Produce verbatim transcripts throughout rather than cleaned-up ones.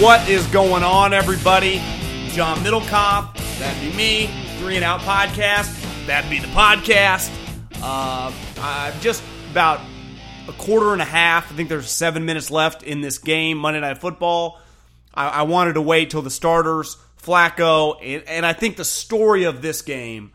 What is going on, everybody? John Middlecoff, that'd be me. Three and Out Podcast, that'd be the podcast. Uh, I'm just about a quarter and a half. I think there's seven minutes left in this game, Monday Night Football. I, I wanted to wait till the starters, Flacco, and, and I think the story of this game,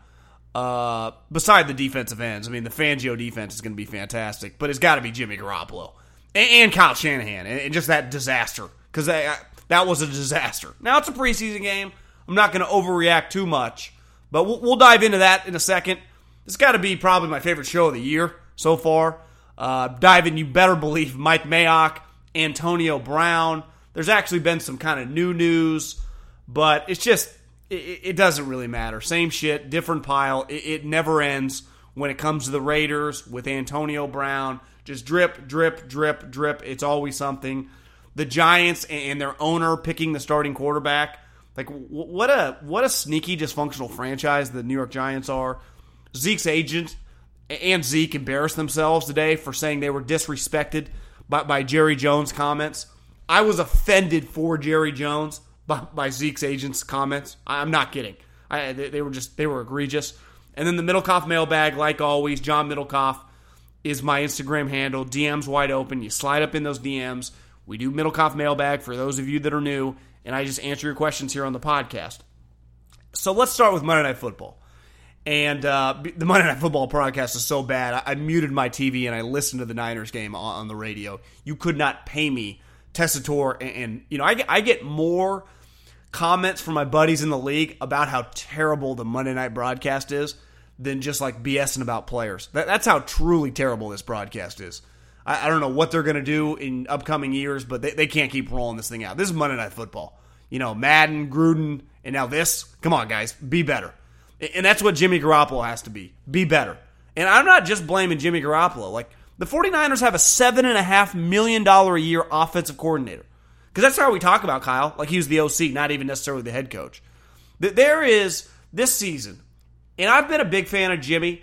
uh, beside the defensive ends, I mean, the Fangio defense is going to be fantastic, but it's got to be Jimmy Garoppolo and, and Kyle Shanahan, and, and just that disaster, because that, that was a disaster. Now, it's a preseason game. I'm not going to overreact too much, but we'll, we'll dive into that in a second. It's got to be probably my favorite show of the year so far. Uh, dive in, you better believe, Mike Mayock, Antonio Brown. There's actually been some kind of new news, but it's just, it, it doesn't really matter. Same shit, different pile. It, it never ends when it comes to the Raiders with Antonio Brown. Just drip, drip, drip, drip. It's always something. The Giants and their owner picking the starting quarterback. Like, what a what a sneaky, dysfunctional franchise the New York Giants are. Zeke's agent and Zeke embarrassed themselves today for saying they were disrespected by, by Jerry Jones' comments. I was offended for Jerry Jones by, by Zeke's agent's comments. I'm not kidding. I, they, they were just, they were egregious. And then the Middlecoff mailbag, like always, John Middlecoff is my Instagram handle. D Ms wide open. You slide up in those D Ms. We do Middlecoff mailbag for those of you that are new, and I just answer your questions here on the podcast. So let's start with Monday Night Football. And uh, the Monday Night Football broadcast is so bad, I, I muted my T V and I listened to the Niners game on, on the radio. You could not pay me, Tessitore, and, and you know, I get, I get more comments from my buddies in the league about how terrible the Monday Night broadcast is than just like BSing about players. That, that's how truly terrible this broadcast is. I, I don't know what they're going to do in upcoming years, but they, they can't keep rolling this thing out. This is Monday Night Football. You know, Madden, Gruden, and now this. Come on, guys, be better. And that's what Jimmy Garoppolo has to be. Be better. And I'm not just blaming Jimmy Garoppolo. Like, the 49ers have a seven point five million dollars a year offensive coordinator. Because that's how we talk about Kyle. Like, he was the O C, not even necessarily the head coach. There is, this season, and I've been a big fan of Jimmy,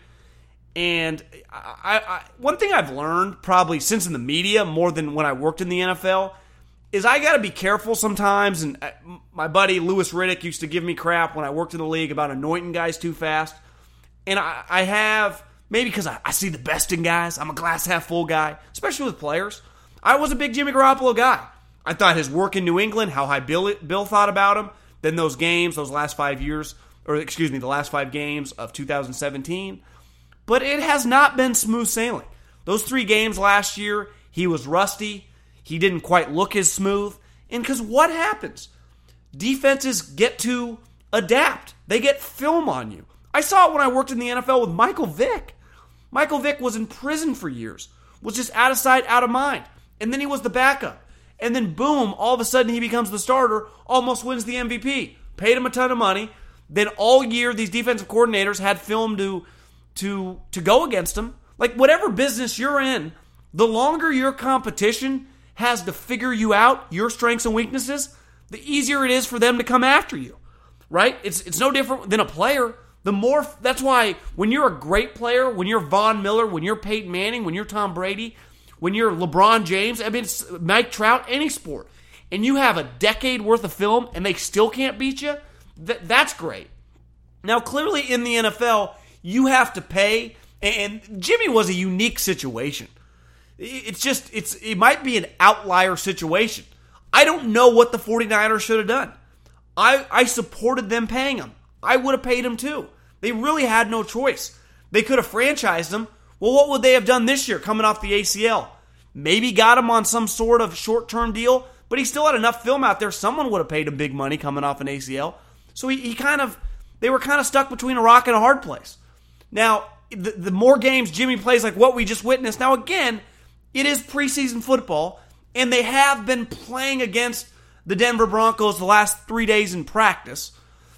and I, I, one thing I've learned, probably since in the media, more than when I worked in the N F L, is I got to be careful sometimes, and my buddy Louis Riddick used to give me crap when I worked in the league about anointing guys too fast, and I, I have, maybe because I, I see the best in guys, I'm a glass half full guy, especially with players. I was a big Jimmy Garoppolo guy. I thought his work in New England, how high Bill, Bill thought about him, then those games, those last five years, or excuse me, the last five games of two thousand seventeen, but it has not been smooth sailing. Those three games last year, he was rusty. He didn't quite look as smooth. And because what happens? Defenses get to adapt. They get film on you. I saw it when I worked in the N F L with Michael Vick. Michael Vick was in prison for years. Was just out of sight, out of mind. And then he was the backup. And then boom, all of a sudden he becomes the starter, almost wins the M V P. Paid him a ton of money. Then all year these defensive coordinators had film to, to, to go against him. Like, whatever business you're in, the longer your competition has to figure you out, your strengths and weaknesses, the easier it is for them to come after you, right? It's it's no different than a player. The more, that's why when you're a great player, when you're Von Miller, when you're Peyton Manning, when you're Tom Brady, when you're LeBron James, I mean, it's Mike Trout, any sport, and you have a decade worth of film and they still can't beat you, th- that's great. Now, clearly in the N F L, you have to pay, and Jimmy was a unique situation. It's just, it's it might be an outlier situation. I don't know what the 49ers should have done. I, I supported them paying him. I would have paid him too. They really had no choice. They could have franchised him. Well, what would they have done this year coming off the A C L? Maybe got him on some sort of short-term deal, but he still had enough film out there. Someone would have paid him big money coming off an A C L. So he, he kind of, they were kind of stuck between a rock and a hard place. Now, the, the more games Jimmy plays like what we just witnessed, now again, it is preseason football, and they have been playing against the Denver Broncos the last three days in practice.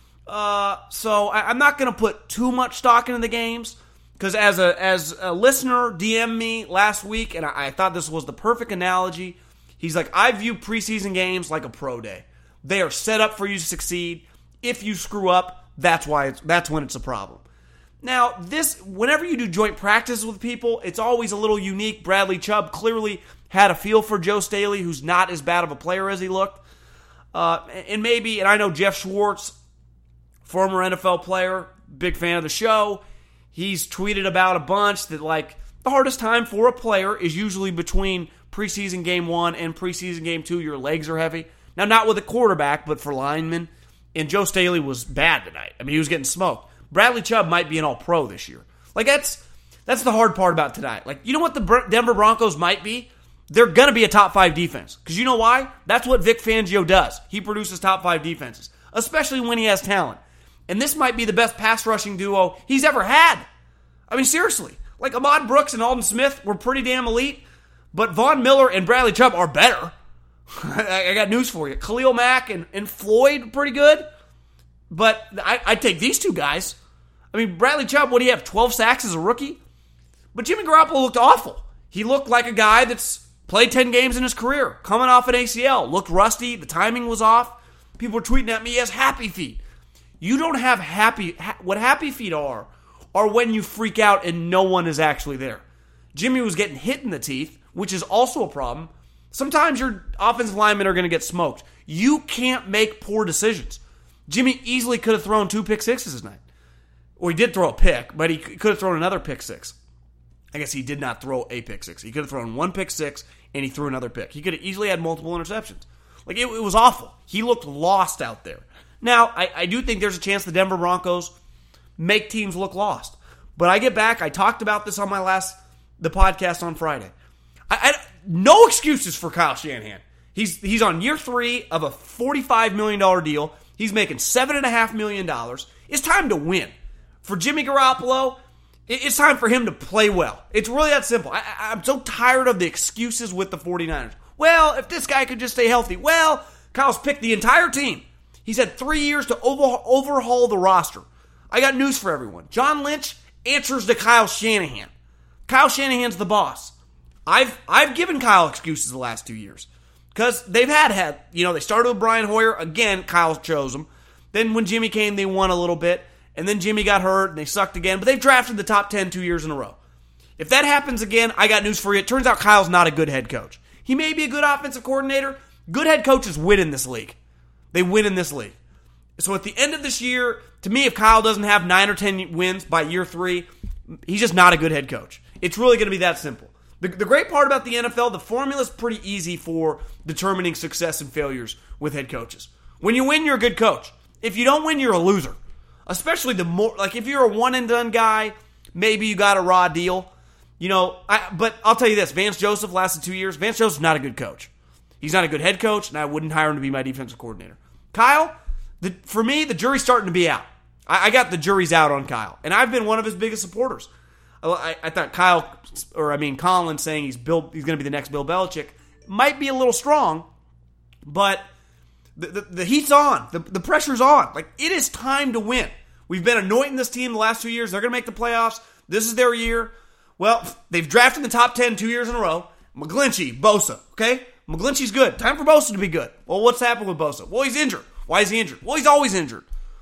Uh, so I, I'm not going to put too much stock into the games, because as a as a listener D M'd me last week, and I, I thought this was the perfect analogy. He's like, I view preseason games like a pro day. They are set up for you to succeed. If you screw up, that's why it's, that's when it's a problem. Now, this, whenever you do joint practice with people, it's always a little unique. Bradley Chubb clearly had a feel for Joe Staley, who's not as bad of a player as he looked. Uh, and maybe, and I know Jeff Schwartz, former N F L player, big fan of the show, he's tweeted about a bunch that, like, the hardest time for a player is usually between preseason game one and preseason game two. Your legs are heavy. Now, not with a quarterback, but for linemen. And Joe Staley was bad tonight. I mean, he was getting smoked. Bradley Chubb might be an all-pro this year. Like, that's that's the hard part about tonight. Like, you know what the Denver Broncos might be? They're going to be a top five defense. Because you know why? That's what Vic Fangio does. He produces top five defenses, especially when he has talent. And this might be the best pass rushing duo he's ever had. I mean, seriously. Like, Ahmad Brooks and Aldon Smith were pretty damn elite, but Von Miller and Bradley Chubb are better. I got news for you. Khalil Mack and, and Floyd, pretty good. But I, I'd take these two guys. I mean, Bradley Chubb, what do you have, twelve sacks as a rookie? But Jimmy Garoppolo looked awful. He looked like a guy that's played ten games in his career, coming off an A C L, looked rusty, the timing was off. People were tweeting at me, he has happy feet. You don't have happy, ha- what happy feet are, are when you freak out and no one is actually there. Jimmy was getting hit in the teeth, which is also a problem. Sometimes your offensive linemen are going to get smoked. You can't make poor decisions. Jimmy easily could have thrown two pick sixes this night. Or he did throw a pick, but he could have thrown another pick six. I guess he did not throw a pick six. He could have thrown one pick six, and he threw another pick. He could have easily had multiple interceptions. Like, it, it was awful. He looked lost out there. Now, I, I do think there's a chance the Denver Broncos make teams look lost. But I get back, I talked about this on my last, the podcast on Friday. I, I, no excuses for Kyle Shanahan. He's he's on year three of a forty-five million dollars deal. He's making seven point five million dollars. It's time to win. For Jimmy Garoppolo, it, it's time for him to play well. It's really that simple. I, I, I'm so tired of the excuses with the 49ers. Well, if this guy could just stay healthy. Well, Kyle's picked the entire team. He's had three years to over, overhaul the roster. I got news for everyone. John Lynch answers to Kyle Shanahan. Kyle Shanahan's the boss. I've I've given Kyle excuses the last two years. Because they've had, had, you know, they started with Brian Hoyer. Again, Kyle chose them. Then when Jimmy came, they won a little bit. And then Jimmy got hurt, and they sucked again. But they've drafted the top ten two years in a row. If that happens again, I got news for you. It turns out Kyle's not a good head coach. He may be a good offensive coordinator. Good head coaches win in this league. They win in this league. So at the end of this year, to me, if Kyle doesn't have nine or ten wins by year three, he's just not a good head coach. It's really going to be that simple. The, the great part about the N F L, the formula's pretty easy for determining success and failures with head coaches. When you win, you're a good coach. If you don't win, you're a loser. Especially the more, like if you're a one and done guy, maybe you got a raw deal. You know, I, but I'll tell you this, Vance Joseph lasted two years. Vance Joseph's not a good coach. He's not a good head coach, and I wouldn't hire him to be my defensive coordinator. Kyle, the, for me, the jury's starting to be out. I, I got the jury's out on Kyle, and I've been one of his biggest supporters. I, I thought Kyle, or I mean Colin, saying he's Bill, he's going to be the next Bill Belichick might be a little strong, but the, the, the heat's on. The, the pressure's on. Like, it is time to win. We've been anointing this team the last two years. They're going to make the playoffs. This is their year. Well, they've drafted the top ten two years in a row. McGlinchey, Bosa, okay? McGlinchey's good. Time for Bosa to be good. Well, what's happened with Bosa? Well, he's injured. Why is he injured? Well, he's always injured.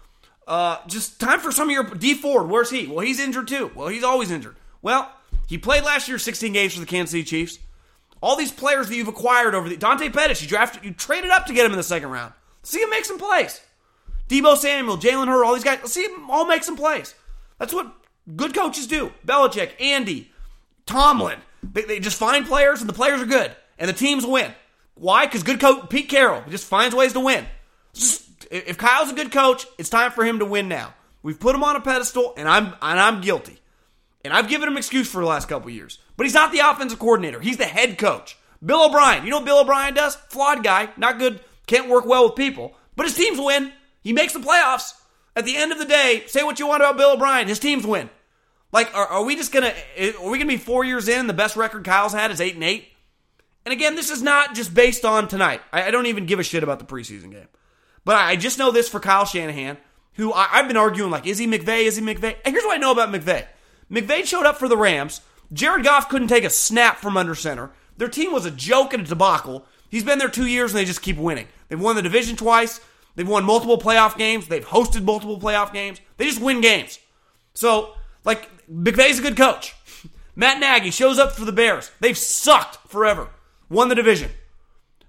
Uh, just time for some of your D Ford. Where's he? Well, he's injured too. Well, he's always injured. Well, he played last year sixteen games for the Kansas City Chiefs. All these players that you've acquired over the Dante Pettis, you drafted, you traded up to get him in the second round. Let's see him make some plays. Debo Samuel, Jalen Hurd, all these guys. Let's see them all make some plays. That's what good coaches do. Belichick, Andy, Tomlin. They, they just find players, and the players are good, and the teams win. Why? Because good coach Pete Carroll just finds ways to win. Just, if Kyle's a good coach, it's time for him to win now. We've put him on a pedestal, and I'm and I'm guilty. And I've given him excuse for the last couple of years. But he's not the offensive coordinator. He's the head coach. Bill O'Brien. You know what Bill O'Brien does? Flawed guy. Not good. Can't work well with people. But his teams win. He makes the playoffs. At the end of the day, say what you want about Bill O'Brien. His teams win. Like, are, are we just going to... Are we going to be four years in? The best record Kyle's had is eight and eight? And again, this is not just based on tonight. I, I don't even give a shit about the preseason game. But I, I just know this for Kyle Shanahan, who I, I've been arguing, like, is he McVay? Is he McVay? And here's what I know about McVay. McVay showed up for the Rams. Jared Goff couldn't take a snap from under center. Their team was a joke and a debacle. He's been there two years and they just keep winning. They've won the division twice. They've won multiple playoff games. They've hosted multiple playoff games. They just win games. So, like, McVay's a good coach. Matt Nagy shows up for the Bears. They've sucked forever. Won the division.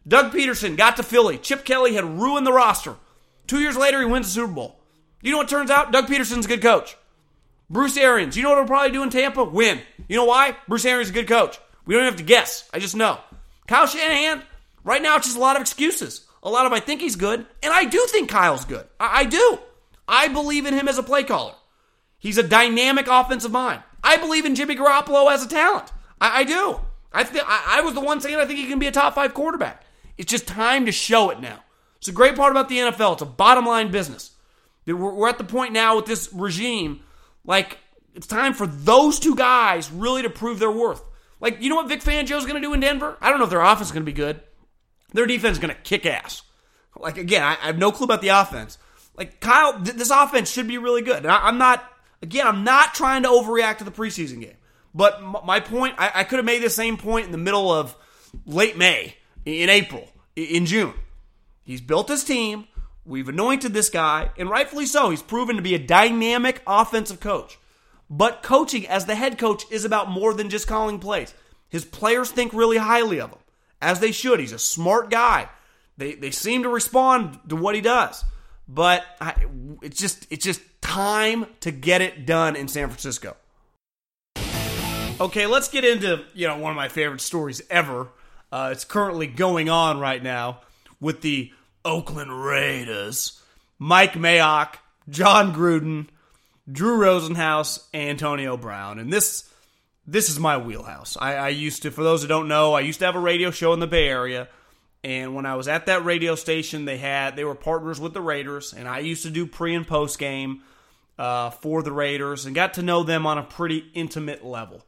Doug Peterson got to Philly. Chip Kelly had ruined the roster. Two years later, he wins the Super Bowl. You know what turns out? Doug Peterson's a good coach. Bruce Arians, you know what he'll probably do in Tampa? Win. You know why? Bruce Arians is a good coach. We don't have to guess. I just know. Kyle Shanahan, right now it's just a lot of excuses. A lot of I think he's good, and I do think Kyle's good. I, I do. I believe in him as a play caller. He's a dynamic offensive mind. I believe in Jimmy Garoppolo as a talent. I, I do. I, th- I I was the one saying I think he can be a top five quarterback. It's just time to show it now. It's a great part about the N F L. It's a bottom line business. We're, we're at the point now with this regime, like, it's time for those two guys really to prove their worth. Like, you know what Vic Fangio's going to do in Denver? I don't know if their offense is going to be good. Their defense is going to kick ass. Like, again, I, I have no clue about the offense. Like, Kyle, th- this offense should be really good. And I, I'm not, again, I'm not trying to overreact to the preseason game. But m- my point, I, I could have made the same point in the middle of late May, in April, in June. He's built his team. We've anointed this guy, and rightfully so. He's proven to be a dynamic offensive coach. But coaching as the head coach is about more than just calling plays. His players think really highly of him, as they should. He's a smart guy. They they seem to respond to what he does. But I, it's just it's just time to get it done in San Francisco. Okay, let's get into, you know, one of my favorite stories ever. Uh, it's currently going on right now with the Oakland Raiders. Mike Mayock, John Gruden, Drew Rosenhaus, Antonio Brown. And this this is my wheelhouse. I, I used to, for those who don't know, I used to have a radio show in the Bay Area. And when I was at that radio station, they had they were partners with the Raiders. And I used to do pre and post game uh, for the Raiders and got to know them on a pretty intimate level.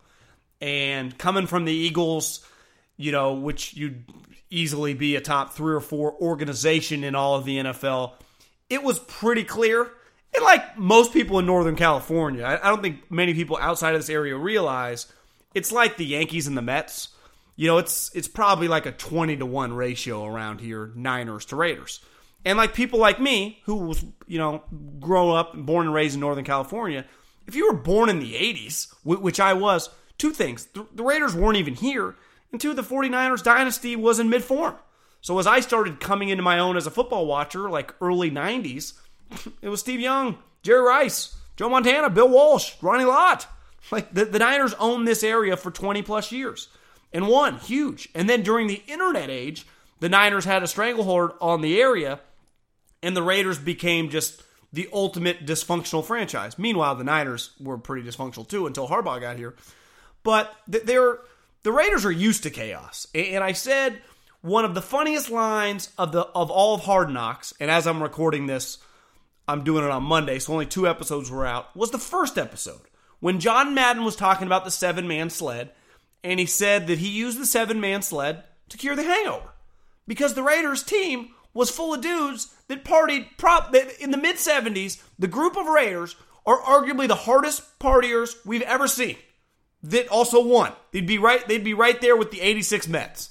And coming from the Eagles, you know, which you'd easily be a top three or four organization in all of the N F L, it was pretty clear. And like most people in Northern California, I, I don't think many people outside of this area realize, it's like the Yankees and the Mets. You know, it's it's probably like a twenty to one ratio around here, Niners to Raiders. And like people like me, who was, you know, grow up and born and raised in Northern California, if you were born in the eighties, which I was, two things. The, the Raiders weren't even here, and two, the 49ers dynasty was in mid-form. So as I started coming into my own as a football watcher, like early nineties, it was Steve Young, Jerry Rice, Joe Montana, Bill Walsh, Ronnie Lott. Like, the, the Niners owned this area for twenty plus years. And won, huge. And then during the internet age, the Niners had a stranglehold on the area, and the Raiders became just the ultimate dysfunctional franchise. Meanwhile, the Niners were pretty dysfunctional too until Harbaugh got here. But they're, the Raiders are used to chaos. And I said one of the funniest lines of the of all of Hard Knocks, and as I'm recording this, I'm doing it on Monday, so only two episodes were out, was the first episode. When John Madden was talking about the seven-man sled, and he said that he used the seven-man sled to cure the hangover. Because the Raiders team was full of dudes that partied, prop, that in the mid-seventies, the group of Raiders are arguably the hardest partiers we've ever seen. That also won. They'd be right, they'd be right there with the eighty-six Mets.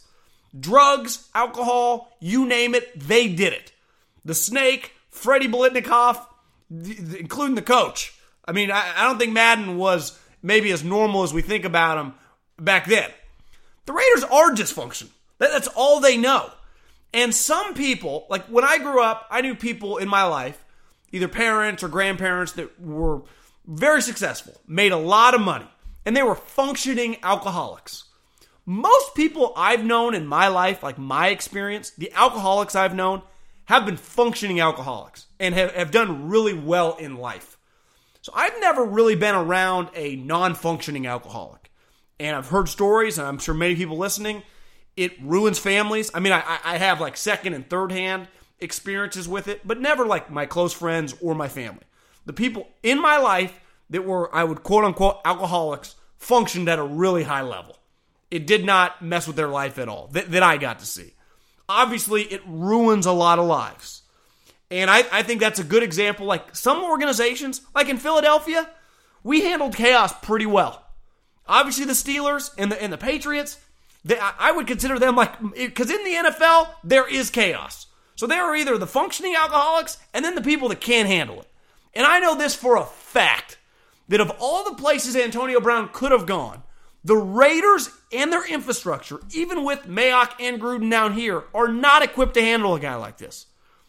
Drugs, alcohol, you name it, they did it. The Snake, Freddie Bolitnikoff, including the coach. I mean, I, I don't think Madden was maybe as normal as we think about him back then. The Raiders are dysfunctional. That, that's all they know. And some people, like when I grew up, I knew people in my life, either parents or grandparents, that were very successful, made a lot of money, and they were functioning alcoholics. Most people I've known in my life, like my experience, the alcoholics I've known, have been functioning alcoholics and have, have done really well in life. So I've never really been around a non-functioning alcoholic. And I've heard stories, and I'm sure many people listening, it ruins families. I mean, I, I have like second and third hand experiences with it, but never like my close friends or my family. The people in my life that were, I would quote unquote, alcoholics functioned at a really high level. It did not mess with their life at all, that, that I got to see. Obviously, it ruins a lot of lives. And I, I think that's a good example. Like some organizations, like in Philadelphia, we handled chaos pretty well. Obviously, the Steelers and the and the Patriots, they, I would consider them like, because in the N F L, there is chaos. So there are either the functioning alcoholics and then the people that can't handle it. And I know this for a fact, that of all the places Antonio Brown could have gone, The Raiders and their infrastructure, even with Mayock and Gruden down here, are not equipped to handle a guy like this.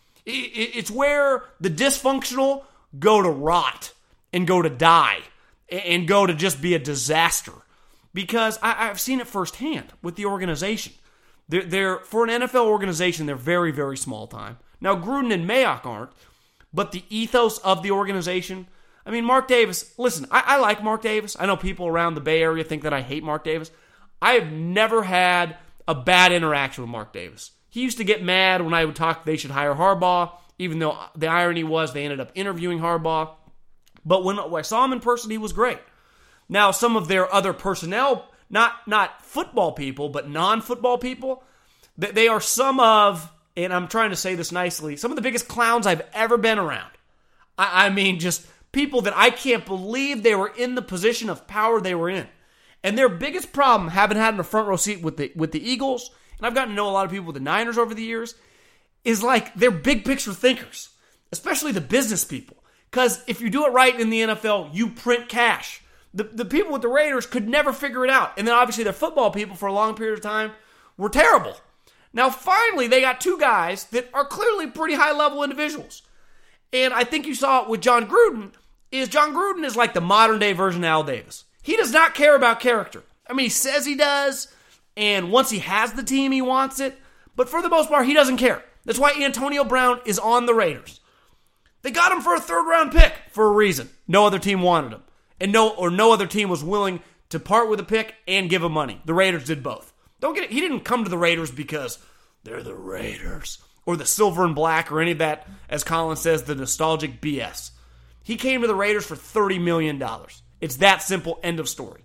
It's where the dysfunctional go to rot and go to die and go to just be a disaster. Because I've seen it firsthand with the organization. They're, they're for an N F L organization, they're very, very small time. Now, Gruden and Mayock aren't, but the ethos of the organization, I mean, Mark Davis, listen, I, I like Mark Davis. I know people around the Bay Area think that I hate Mark Davis. I have never had a bad interaction with Mark Davis. He used to get mad when I would talk they should hire Harbaugh, even though the irony was they ended up interviewing Harbaugh. But when I saw him in person, he was great. Now, some of their other personnel, not, not football people, but non-football people, they are some of, and I'm trying to say this nicely, some of the biggest clowns I've ever been around. I, I mean, just people that I can't believe they were in the position of power they were in. And their biggest problem, having had in the front row seat with the with the Eagles, and I've gotten to know a lot of people with the Niners over the years, is like they're big picture thinkers, especially the business people. Because if you do it right in the N F L, you print cash. The, the people with the Raiders could never figure it out. And then obviously their football people for a long period of time were terrible. Now finally they got two guys that are clearly pretty high level individuals. And I think you saw it with John Gruden, is John Gruden is like the modern day version of Al Davis. He does not care about character. I mean, he says he does, and once he has the team, he wants it. But for the most part, he doesn't care. That's why Antonio Brown is on the Raiders. They got him for a third-round pick for a reason. No other team wanted him. And no or no other team was willing to part with a pick and give him money. The Raiders did both. Don't get it. He didn't come to the Raiders because they're the Raiders or the silver and black or any of that, as Colin says, the nostalgic B S. He came to the Raiders for thirty million dollars. It's that simple, end of story.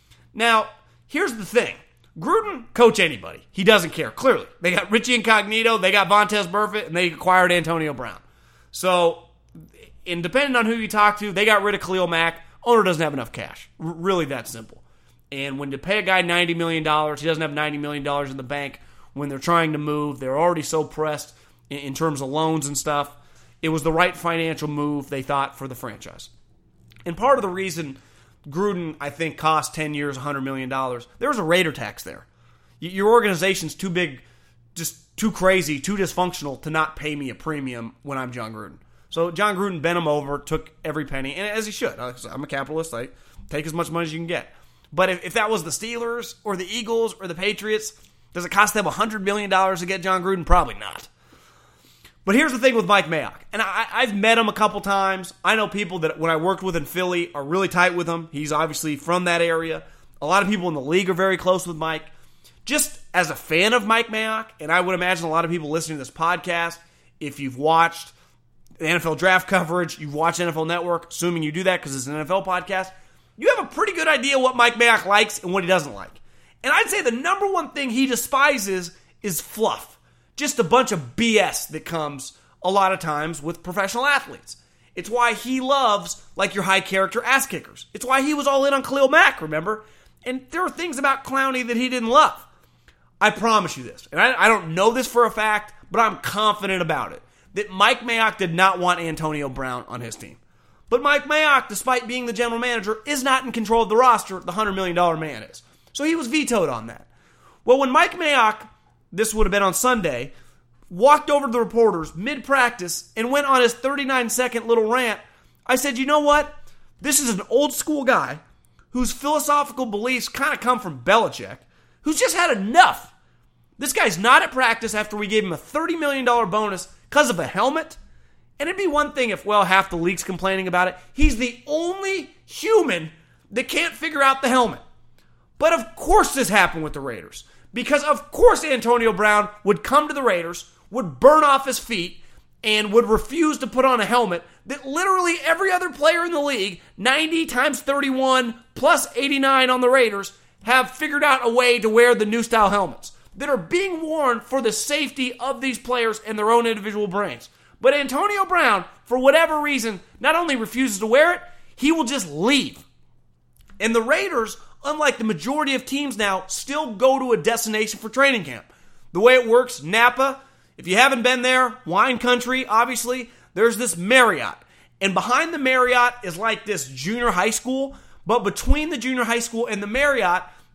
Now, here's the thing. Gruden, coach anybody. He doesn't care, clearly. They got Richie Incognito, they got Vontaze Burfict, and they acquired Antonio Brown. So, and depending on who you talk to, they got rid of Khalil Mack. Owner doesn't have enough cash. R- really that simple. And when you pay a guy ninety million dollars, he doesn't have ninety million dollars in the bank. When they're trying to move, they're already so pressed in, in terms of loans and stuff. It was the right financial move, they thought, for the franchise. And part of the reason Gruden, I think, cost ten years, one hundred million dollars, there was a Raider tax there. Your organization's too big, just too crazy, too dysfunctional to not pay me a premium when I'm John Gruden. So John Gruden bent him over, took every penny, and as he should. I'm a capitalist. I take as much money as you can get. But if, if that was the Steelers or the Eagles or the Patriots, does it cost them one hundred million dollars to get John Gruden? Probably not. But here's the thing with Mike Mayock. And I, I've met him a couple times. I know people that when I worked with in Philly are really tight with him. He's obviously from that area. A lot of people in the league are very close with Mike. Just as a fan of Mike Mayock, and I would imagine a lot of people listening to this podcast, if you've watched the N F L draft coverage, you've watched N F L Network, assuming you do that because it's an N F L podcast, you have a pretty good idea what Mike Mayock likes and what he doesn't like. And I'd say the number one thing he despises is fluff. Just a bunch of B S that comes a lot of times with professional athletes. It's why he loves, like, your high-character ass kickers. It's why he was all in on Khalil Mack, remember? And there are things about Clowney that he didn't love. I promise you this. And I, I don't know this for a fact, but I'm confident about it. That Mike Mayock did not want Antonio Brown on his team. But Mike Mayock, despite being the general manager, is not in control of the roster. The one hundred million dollars man is. So he was vetoed on that. Well, when Mike Mayock, this would have been on Sunday, walked over to the reporters mid-practice and went on his thirty-nine second little rant, I said, you know what? This is an old school guy whose philosophical beliefs kind of come from Belichick, who's just had enough. This guy's not at practice after we gave him a thirty million dollars bonus because of a helmet. And it'd be one thing if, well, half the league's complaining about it. He's the only human that can't figure out the helmet. But of course this happened with the Raiders. Because of course Antonio Brown would come to the Raiders, would burn off his feet, and would refuse to put on a helmet that literally every other player in the league, ninety times thirty-one plus eighty-nine on the Raiders, have figured out a way to wear the new style helmets that are being worn for the safety of these players and their own individual brains. But Antonio Brown, for whatever reason, not only refuses to wear it, he will just leave. And the Raiders, unlike the majority of teams now, still go to a destination for training camp. The way it works, Napa, if you haven't been there, wine country, obviously, there's this Marriott. And behind the Marriott is like this junior high school, but between the junior high school and the Marriott,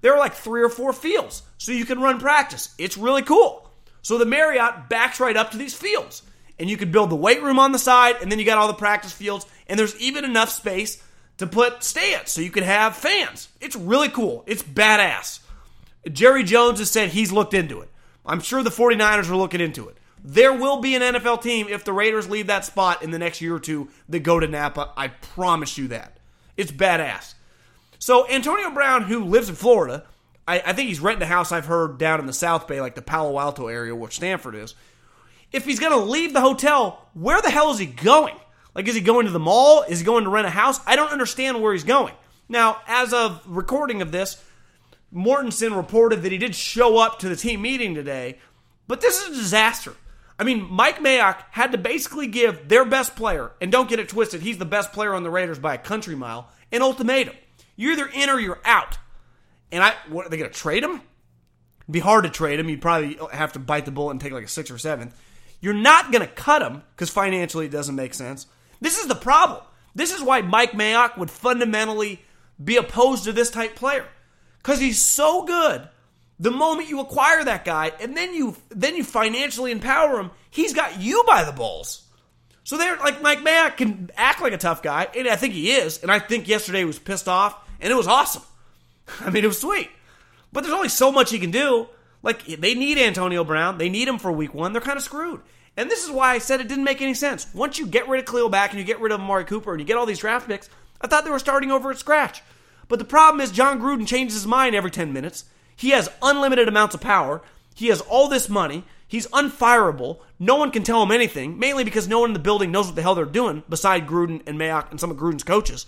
there are like three or four fields, so you can run practice. It's really cool. So the Marriott backs right up to these fields, and you can build the weight room on the side, and then you got all the practice fields, and there's even enough space to put stands, so you could have fans. It's really cool. It's badass. Jerry Jones has said he's looked into it. I'm sure the 49ers are looking into it. There will be an N F L team if the Raiders leave that spot in the next year or two that go to Napa. I promise you that. It's badass. So Antonio Brown, who lives in Florida, I, I think he's renting a house, I've heard, down in the South Bay, like the Palo Alto area where Stanford is. If he's going to leave the hotel, where the hell is he going? Like, is he going to the mall? Is he going to rent a house? I don't understand where he's going. Now, as of recording of this, Mortensen reported that he did show up to the team meeting today, but this is a disaster. I mean, Mike Mayock had to basically give their best player, and don't get it twisted, he's the best player on the Raiders by a country mile, an ultimatum. You're either in or you're out. And I, what, are they going to trade him? It'd be hard to trade him. You'd probably have to bite the bullet and take like a sixth or seventh. You're not going to cut him because financially it doesn't make sense. This is the problem. This is why Mike Mayock would fundamentally be opposed to this type player. Because he's so good, the moment you acquire that guy and then you then you financially empower him, he's got you by the balls. So they're like Mike Mayock can act like a tough guy, and I think he is, and I think yesterday he was pissed off, and it was awesome. I mean, it was sweet. But there's only so much he can do. Like, they need Antonio Brown. They need him for week one. They're kind of screwed. And this is why I said it didn't make any sense. Once you get rid of Khalil Mack and you get rid of Amari Cooper and you get all these draft picks, I thought they were starting over at scratch. But the problem is John Gruden changes his mind every ten minutes. He has unlimited amounts of power. He has all this money. He's unfireable. No one can tell him anything, mainly because no one in the building knows what the hell they're doing beside Gruden and Mayock and some of Gruden's coaches.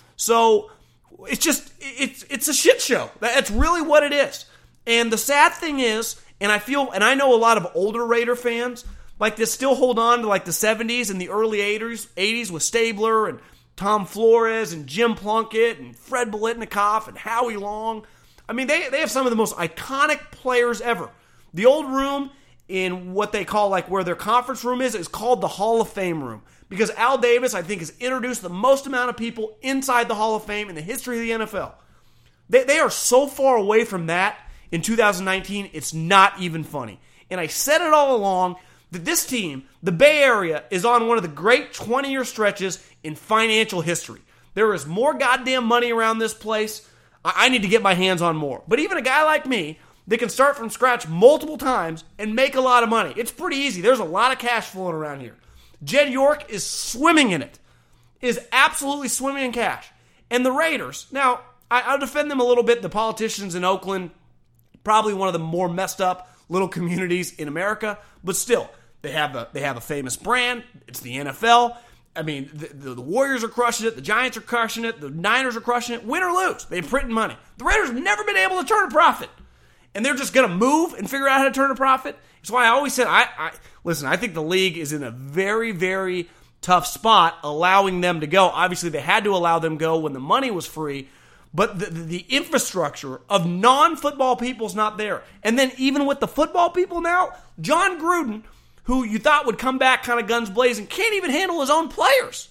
So it's just, it's it's a shit show. That's really what it is. And the sad thing is, and I feel, and I know a lot of older Raider fans like this still hold on to like the seventies and the early eighties, eighties with Stabler and Tom Flores and Jim Plunkett and Fred Biletnikoff and Howie Long. I mean, they, they have some of the most iconic players ever. The old room in what they call like where their conference room is, is called the Hall of Fame room. Because Al Davis, I think, has introduced the most amount of people inside the Hall of Fame in the history of the N F L. They, they are so far away from that in two thousand nineteen, it's not even funny. And I said it all along that this team, the Bay Area, is on one of the great twenty-year stretches in financial history. There is more goddamn money around this place. I, I need to get my hands on more. But even a guy like me that can start from scratch multiple times and make a lot of money, it's pretty easy. There's a lot of cash flowing around here. Jed York is swimming in it, is absolutely swimming in cash. And the Raiders, now, I, I'll defend them a little bit. The politicians in Oakland, probably one of the more messed up little communities in America, but still, they have a they have a famous brand. It's the N F L. I mean, the, the, the Warriors are crushing it. The Giants are crushing it. The Niners are crushing it. Win or lose, they're printing money. The Raiders have never been able to turn a profit. And they're just going to move and figure out how to turn a profit. That's why I always said, I, I listen, I think the league is in a very, very tough spot allowing them to go. Obviously, they had to allow them go when the money was free. But the, the, the infrastructure of non-football people is not there. And then even with the football people now, John Gruden, who you thought would come back kind of guns blazing, can't even handle his own players.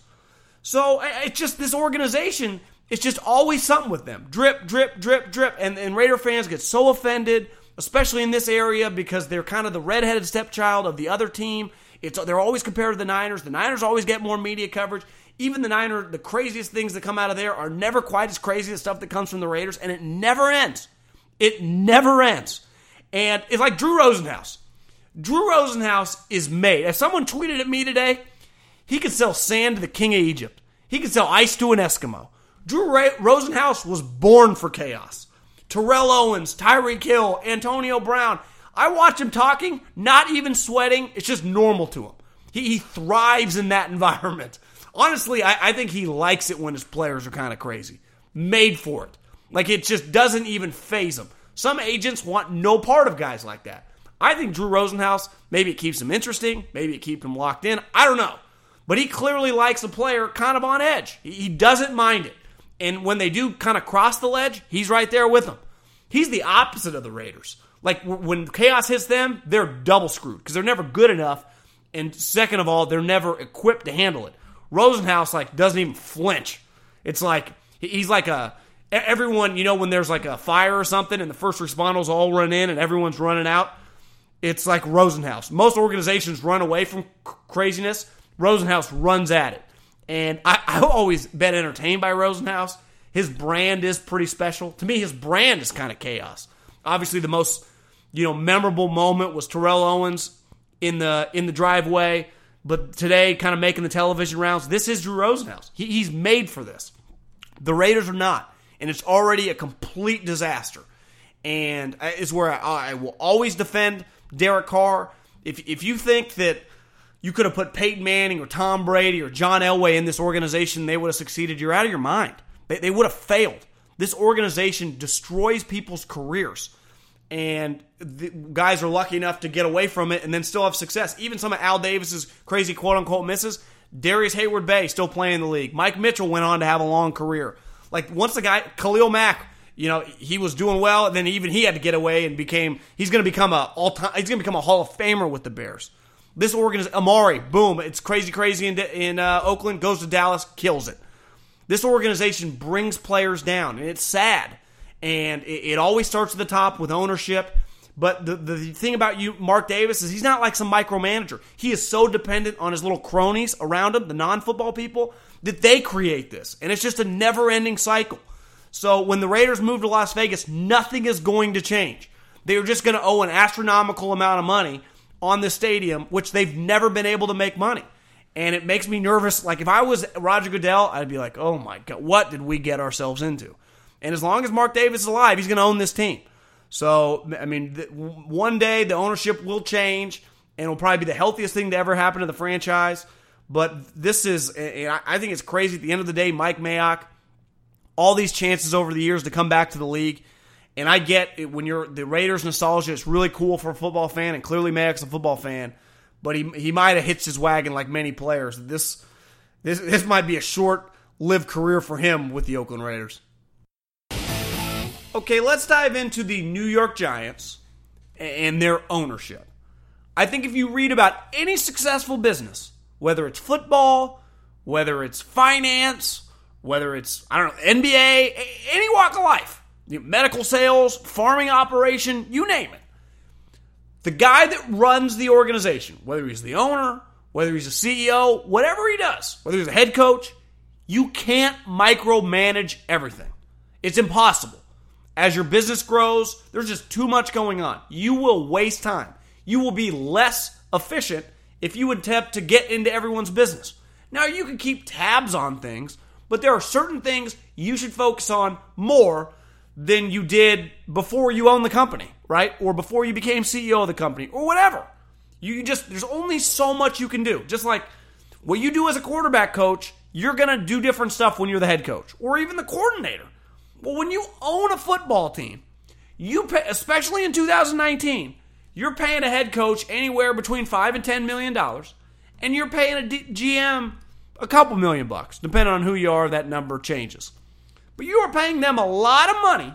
So it's just this organization, it's just always something with them. Drip, drip, drip, drip. And, and Raider fans get so offended, especially in this area, because they're kind of the redheaded stepchild of the other team. It's They're always compared to the Niners. The Niners always get more media coverage. Even the Niners, the craziest things that come out of there are never quite as crazy as stuff that comes from the Raiders, and it never ends. It never ends. And it's like Drew Rosenhaus. Drew Rosenhaus is made. If someone tweeted at me today, he could sell sand to the king of Egypt. He could sell ice to an Eskimo. Drew Ray- Rosenhaus was born for chaos. Terrell Owens, Tyreek Hill, Antonio Brown. I watch him talking, not even sweating. It's just normal to him. He, he thrives in that environment. Honestly, I, I think he likes it when his players are kind of crazy. Made for it. Like, it just doesn't even faze him. Some agents want no part of guys like that. I think Drew Rosenhaus, maybe it keeps him interesting. Maybe it keeps him locked in. I don't know. But he clearly likes a player kind of on edge. He, he doesn't mind it. And when they do kind of cross the ledge, he's right there with them. He's the opposite of the Raiders. Like, w- when chaos hits them, they're double screwed because they're never good enough. And second of all, they're never equipped to handle it. Rosenhaus, like, doesn't even flinch. It's like, he's like a, everyone, you know, when there's like a fire or something and the first responders all run in and everyone's running out, it's like Rosenhaus. Most organizations run away from craziness. Rosenhaus runs at it. And I, I've always been entertained by Rosenhaus. His brand is pretty special. To me, his brand is kind of chaos. Obviously, the most, you know, memorable moment was Terrell Owens in the in the driveway. But today, kind of making the television rounds, this is Drew Rosenhaus. He, he's made for this. The Raiders are not. And it's already a complete disaster. And it's where I, I will always defend Derek Carr. If if you think that you could have put Peyton Manning or Tom Brady or John Elway in this organization, they would have succeeded, you're out of your mind. They, they would have failed. This organization destroys people's careers. And the guys are lucky enough to get away from it and then still have success. Even some of Al Davis's crazy quote-unquote misses, Darius Hayward-Bay still playing in the league. Mike Mitchell went on to have a long career. Like, once the guy, Khalil Mack, you know, he was doing well, and then even he had to get away and became, he's going to become a all-time, he's going to become a Hall of Famer with the Bears. This organization, Amari, boom, it's crazy, crazy in, in uh, Oakland, goes to Dallas, kills it. This organization brings players down, and it's sad. And it, it always starts at the top with ownership. But the, the thing about you, Mark Davis, is he's not like some micromanager. He is so dependent on his little cronies around him, the non-football people, that they create this. And it's just a never-ending cycle. So when the Raiders move to Las Vegas, nothing is going to change. They're just going to owe an astronomical amount of money on the stadium, which they've never been able to make money. And it makes me nervous. Like, if I was Roger Goodell, I'd be like, oh my God, what did we get ourselves into? And as long as Mark Davis is alive, he's going to own this team. So, I mean, th- one day the ownership will change, and it'll probably be the healthiest thing to ever happen to the franchise. But this is, and I think it's crazy. At the end of the day, Mike Mayock, all these chances over the years to come back to the league. And I get it, when you're the Raiders nostalgia, it's really cool for a football fan, and clearly Mayock's a football fan. But he he might have hitched his wagon like many players. This this this might be a short-lived career for him with the Oakland Raiders. Okay, let's dive into the New York Giants and their ownership. I think if you read about any successful business, whether it's football, whether it's finance, whether it's, I don't know, N B A, any walk of life, medical sales, farming operation, you name it. The guy that runs the organization, whether he's the owner, whether he's a C E O, whatever he does, whether he's a head coach, you can't micromanage everything. It's impossible. As your business grows, there's just too much going on. You will waste time. You will be less efficient if you attempt to get into everyone's business. Now, you can keep tabs on things, but there are certain things you should focus on more than you did before you owned the company, right? Or before you became C E O of the company, or whatever. You just, there's only so much you can do. Just like what you do as a quarterback coach, you're going to do different stuff when you're the head coach, or even the coordinator. Well, when you own a football team, you pay, especially in two thousand nineteen, you're paying a head coach anywhere between five and ten million dollars, and you're paying a D- G M a couple million bucks, depending on who you are. That number changes, but you are paying them a lot of money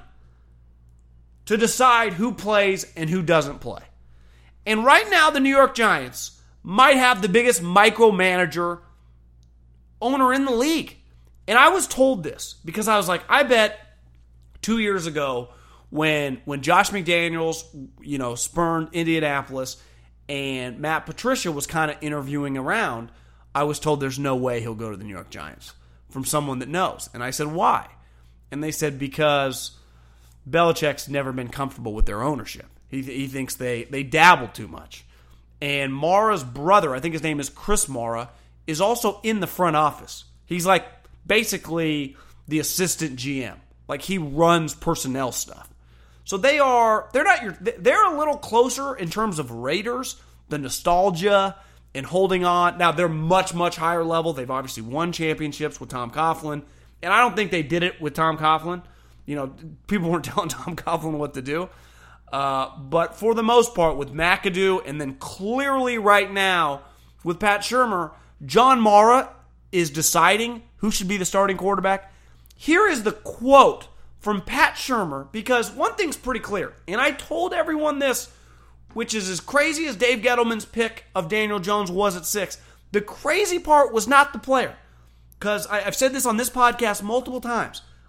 to decide who plays and who doesn't play. And right now, the New York Giants might have the biggest micromanager owner in the league. And I was told this because I was like, I bet two years ago when when Josh McDaniels, you know, spurned Indianapolis and Matt Patricia was kind of interviewing around, I was told there's no way he'll go to the New York Giants from someone that knows. And I said, why? And they said, because Belichick's never been comfortable with their ownership. He, he thinks they, they dabble too much. And Mara's brother, I think his name is Chris Mara, is also in the front office. He's like basically the assistant G M. Like, he runs personnel stuff. So they are, they're not your, they're a little closer in terms of Raiders, the nostalgia and holding on. Now, they're much, much higher level. They've obviously won championships with Tom Coughlin. And I don't think they did it with Tom Coughlin. You know, people weren't telling Tom Coughlin what to do. Uh, but for the most part, with McAdoo, and then clearly right now with Pat Shurmur, John Mara is deciding who should be the starting quarterback. Here is the quote from Pat Shurmur, because one thing's pretty clear, and I told everyone this, which is as crazy as Dave Gettleman's pick of Daniel Jones was at six. The crazy part was not the player, because I've said this on this podcast multiple times.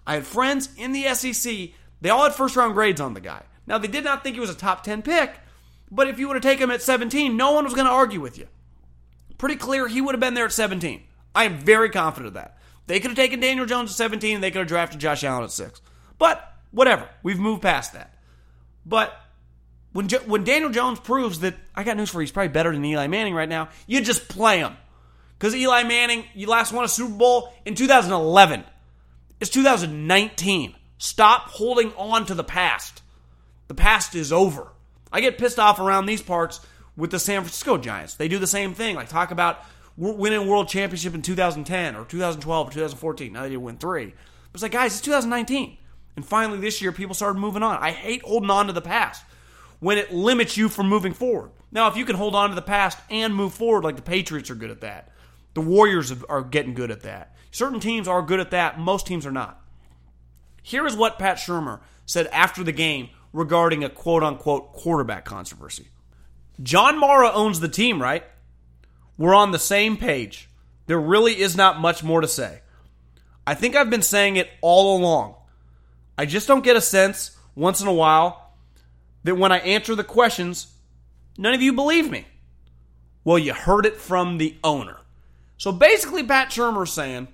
I had friends in the S E C, they all had first-round grades on the guy. Now, they did not think he was a top ten pick, but if you would have taken him at seventeen, no one was going to argue with you. Pretty clear he would have been there at seventeen. I am very confident of that. They could have taken Daniel Jones at seventeen, and they could have drafted Josh Allen at six. But, whatever. We've moved past that. But when jo- when Daniel Jones proves that, I got news for you, he's probably better than Eli Manning right now, you just play him. Because Eli Manning, you last won a Super Bowl in two thousand eleven. It's two thousand nineteen. Stop holding on to the past. The past is over. I get pissed off around these parts with the San Francisco Giants. They do the same thing. Like, talk about winning a world championship in two thousand ten or two thousand twelve or two thousand fourteen. Now they did win three. But it's like, guys, it's two thousand nineteen. And finally this year, people started moving on. I hate holding on to the past when it limits you from moving forward. Now, if you can hold on to the past and move forward, like the Patriots are good at that. The Warriors are getting good at that. Certain teams are good at that. Most teams are not. Here is what Pat Shurmur said after the game regarding a quote-unquote quarterback controversy. John Mara owns the team, right? We're on the same page. There really is not much more to say. I think I've been saying it all along. I just don't get a sense, once in a while, that when I answer the questions, none of you believe me. Well, you heard it from the owner. So basically, Pat Shurmur's saying,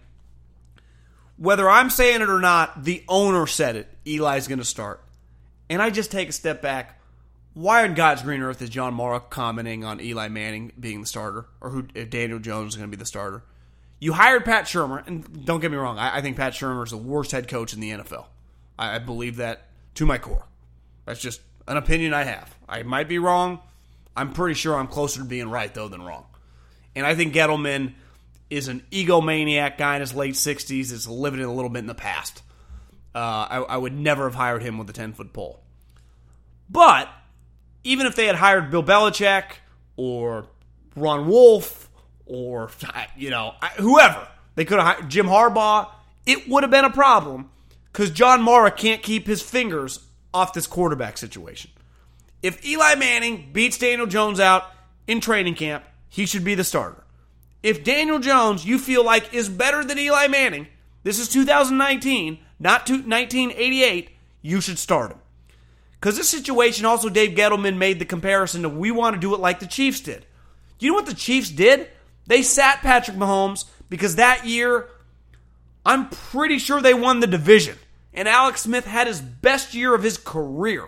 whether I'm saying it or not, the owner said it. Eli's going to start. And I just take a step back. Why on God's green earth is John Mara commenting on Eli Manning being the starter, or who if Daniel Jones is going to be the starter? You hired Pat Shurmur, and don't get me wrong, I, I think Pat Shurmur is the worst head coach in the N F L. I, I believe that to my core. That's just an opinion I have. I might be wrong. I'm pretty sure I'm closer to being right, though, than wrong. And I think Gettleman is an egomaniac guy in his late sixties, is living a little bit in the past. Uh, I, I would never have hired him with a ten-foot pole. But even if they had hired Bill Belichick or Ron Wolf or, you know, whoever, they could have hired Jim Harbaugh, it would have been a problem because John Mara can't keep his fingers off this quarterback situation. If Eli Manning beats Daniel Jones out in training camp, he should be the starter. If Daniel Jones, you feel like, is better than Eli Manning, this is two thousand nineteen, not nineteen eighty-eight, you should start him. Because this situation, also Dave Gettleman made the comparison to we want to do it like the Chiefs did. Do you know what the Chiefs did? They sat Patrick Mahomes because that year, I'm pretty sure they won the division. And Alex Smith had his best year of his career.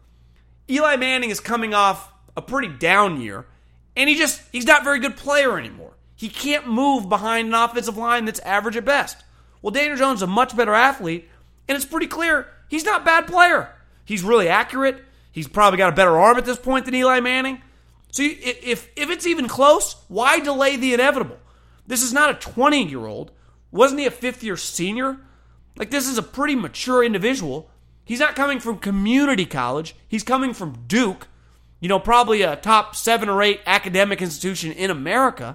Eli Manning is coming off a pretty down year. And he just, he's not a very good player anymore. He can't move behind an offensive line that's average at best. Well, Daniel Jones is a much better athlete. And it's pretty clear he's not a bad player. He's really accurate. He's probably got a better arm at this point than Eli Manning. So if if it's even close, why delay the inevitable? This is not a twenty-year-old. Wasn't he a fifth-year senior? Like, this is a pretty mature individual. He's not coming from community college. He's coming from Duke, you know, probably a top seven or eight academic institution in America.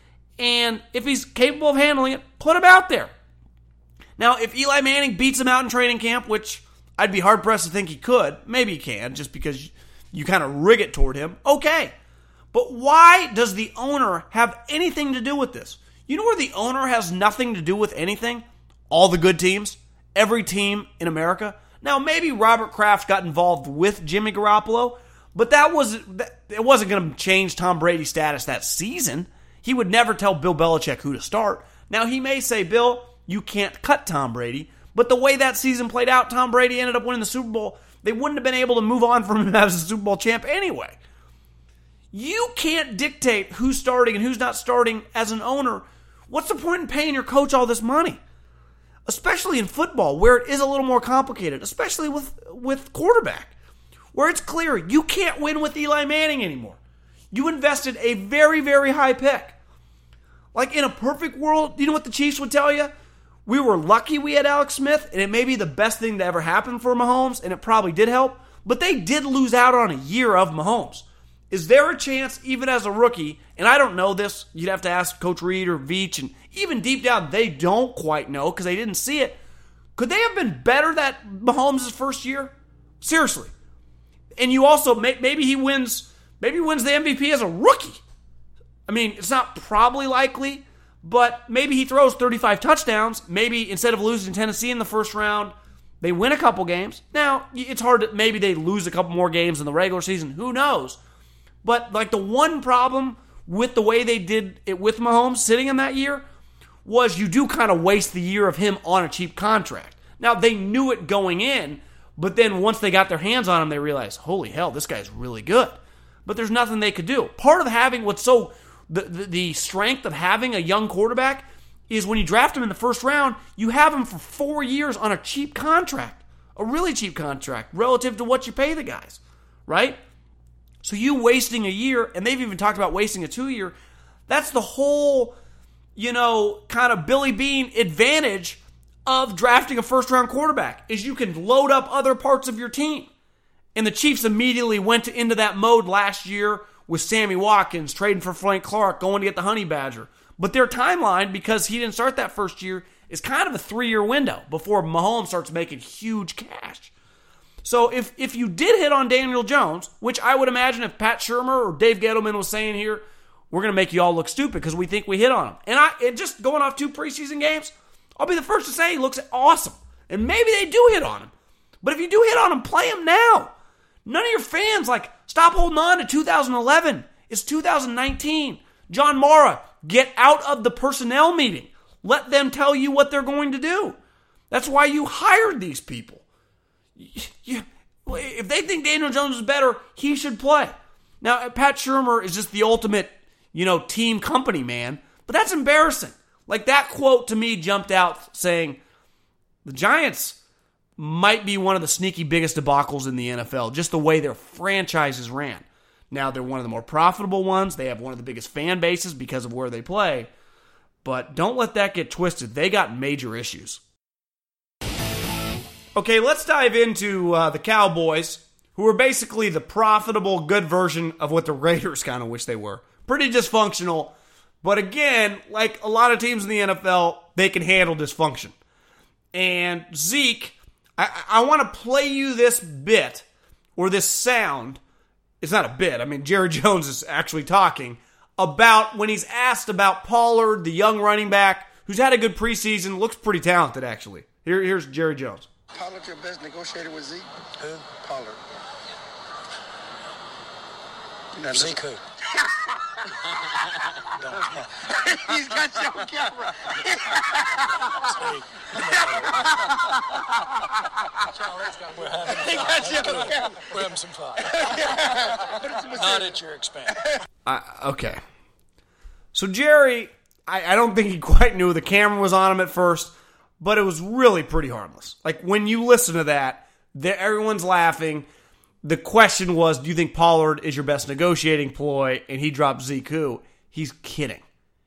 And if he's capable of handling it, put him out there. Now, if Eli Manning beats him out in training camp, which I'd be hard-pressed to think he could. Maybe he can, just because you kind of rig it toward him. Okay. But why does the owner have anything to do with this? You know where the owner has nothing to do with anything? All the good teams. Every team in America. Now, maybe Robert Kraft got involved with Jimmy Garoppolo, but that was it wasn't going to change Tom Brady's status that season. He would never tell Bill Belichick who to start. Now, he may say, Bill, you can't cut Tom Brady. But the way that season played out, Tom Brady ended up winning the Super Bowl. They wouldn't have been able to move on from him as a Super Bowl champ anyway. You can't dictate who's starting and who's not starting as an owner. What's the point in paying your coach all this money? Especially in football, where it is a little more complicated. Especially with, with quarterback, where it's clear you can't win with Eli Manning anymore. You invested a very, very high pick. Like, in a perfect world, you know what the Chiefs would tell you? We were lucky we had Alex Smith, and it may be the best thing to ever happen for Mahomes, and it probably did help, but they did lose out on a year of Mahomes. Is there a chance, even as a rookie, and I don't know this, you'd have to ask Coach Reed or Veach, and even deep down, they don't quite know because they didn't see it. Could they have been better that Mahomes' first year? Seriously. And you also, maybe he wins, maybe he wins the M V P as a rookie. I mean, it's not probably likely, But maybe he throws thirty-five touchdowns. Maybe instead of losing Tennessee in the first round, they win a couple games. Now, it's hard to, maybe they lose a couple more games in the regular season. Who knows? But like the one problem with the way they did it with Mahomes sitting in that year was you do kind of waste the year of him on a cheap contract. Now, they knew it going in, but then once they got their hands on him, they realized, holy hell, this guy's really good. But there's nothing they could do. Part of having what's so, the, the, the strength of having a young quarterback is when you draft him in the first round, you have him for four years on a cheap contract, a really cheap contract relative to what you pay the guys, right? So you wasting a year, and they've even talked about wasting a two-year, that's the whole, you know, kind of Billy Beane advantage of drafting a first-round quarterback, is you can load up other parts of your team. And the Chiefs immediately went to, into that mode last year with Sammy Watkins, trading for Frank Clark, going to get the Honey Badger. But their timeline, because he didn't start that first year, is kind of a three-year window before Mahomes starts making huge cash. So if if you did hit on Daniel Jones, which I would imagine if Pat Shurmur or Dave Gettleman was saying here, we're going to make you all look stupid because we think we hit on him. And I it just going off two preseason games, I'll be the first to say he looks awesome. And maybe they do hit on him. But if you do hit on him, play him now. None of your fans, like, stop holding on to two thousand eleven. It's two thousand nineteen. John Mara, get out of the personnel meeting. Let them tell you what they're going to do. That's why you hired these people. You, if they think Daniel Jones is better, he should play. Now, Pat Shurmur is just the ultimate, you know, team company man, but that's embarrassing. Like, that quote to me jumped out saying, the Giants might be one of the sneaky biggest debacles in the N F L, just the way their franchises ran. Now, they're one of the more profitable ones. They have one of the biggest fan bases because of where they play. But don't let that get twisted. They got major issues. Okay, let's dive into uh, the Cowboys, who are basically the profitable, good version of what the Raiders kind of wish they were. Pretty dysfunctional. But again, like a lot of teams in the N F L, they can handle dysfunction. And Zeke, I, I want to play you this bit, or this sound. It's not a bit. I mean, Jerry Jones is actually talking about when he's asked about Pollard, the young running back, who's had a good preseason, looks pretty talented, actually. Here, here's Jerry Jones. Pollard your best negotiator with Zeke? Who? Pollard. Now, Zeke who? He's got you on camera. He got you on camera. We're having some fun. Not at your expense. Uh, okay. So Jerry, I, I don't think he quite knew the camera was on him at first, but it was really pretty harmless. Like, when you listen to that, everyone's laughing. The question was, do you think Pollard is your best negotiating ploy? And he dropped Zeke who? He's kidding.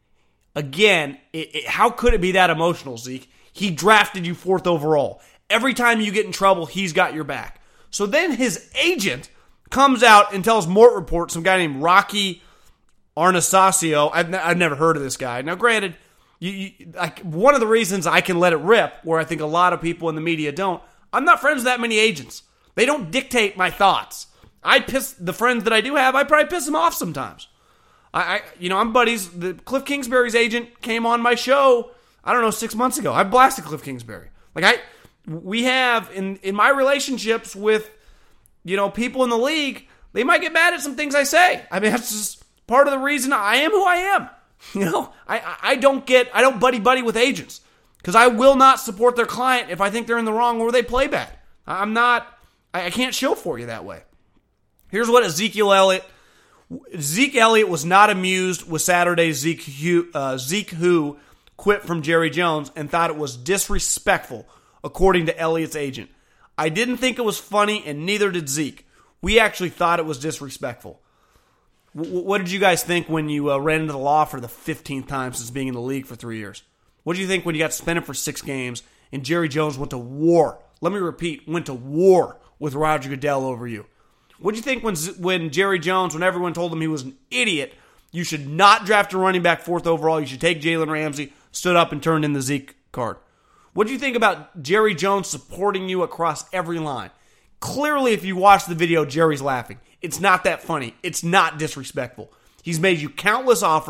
Again, it, it, how could it be that emotional, Zeke? He drafted you fourth overall. Every time you get in trouble, he's got your back. So then his agent comes out and tells Mort Report, some guy named Rocky Arnasasio. I've, n- I've never heard of this guy. Now, granted, you, you, like, one of the reasons I can let it rip, where I think a lot of people in the media don't, I'm not friends with that many agents. They don't dictate my thoughts. I piss the friends that I do have, I probably piss them off sometimes. I, I you know, I'm buddies. The Cliff Kingsbury's agent came on my show, I don't know, six months ago. I blasted Cliff Kingsbury. Like, I, we have, in, in my relationships with, you know, people in the league, they might get mad at some things I say. I mean, that's just part of the reason I am who I am. You know, I, I don't get, I don't buddy-buddy with agents. Because I will not support their client if I think they're in the wrong or they play bad. I'm not, I, I can't show for you that way. Here's what Ezekiel Elliott, Zeke Elliott was not amused with Saturday's Zeke who, uh, Zeke who quit from Jerry Jones and thought it was disrespectful, according to Elliott's agent. I didn't think it was funny, and neither did Zeke. We actually thought it was disrespectful. W- what did you guys think when you uh, ran into the law for the fifteenth time since being in the league for three years? What did you think when you got suspended for six games and Jerry Jones went to war? Let me repeat, went to war with Roger Goodell over you. What did you think when when Jerry Jones, when everyone told him he was an idiot, you should not draft a running back fourth overall, you should take Jalen Ramsey, stood up and turned in the Zeke card? What do you think about Jerry Jones supporting you across every line? Clearly, if you watch the video, Jerry's laughing. It's not that funny. It's not disrespectful. He's made you countless offers.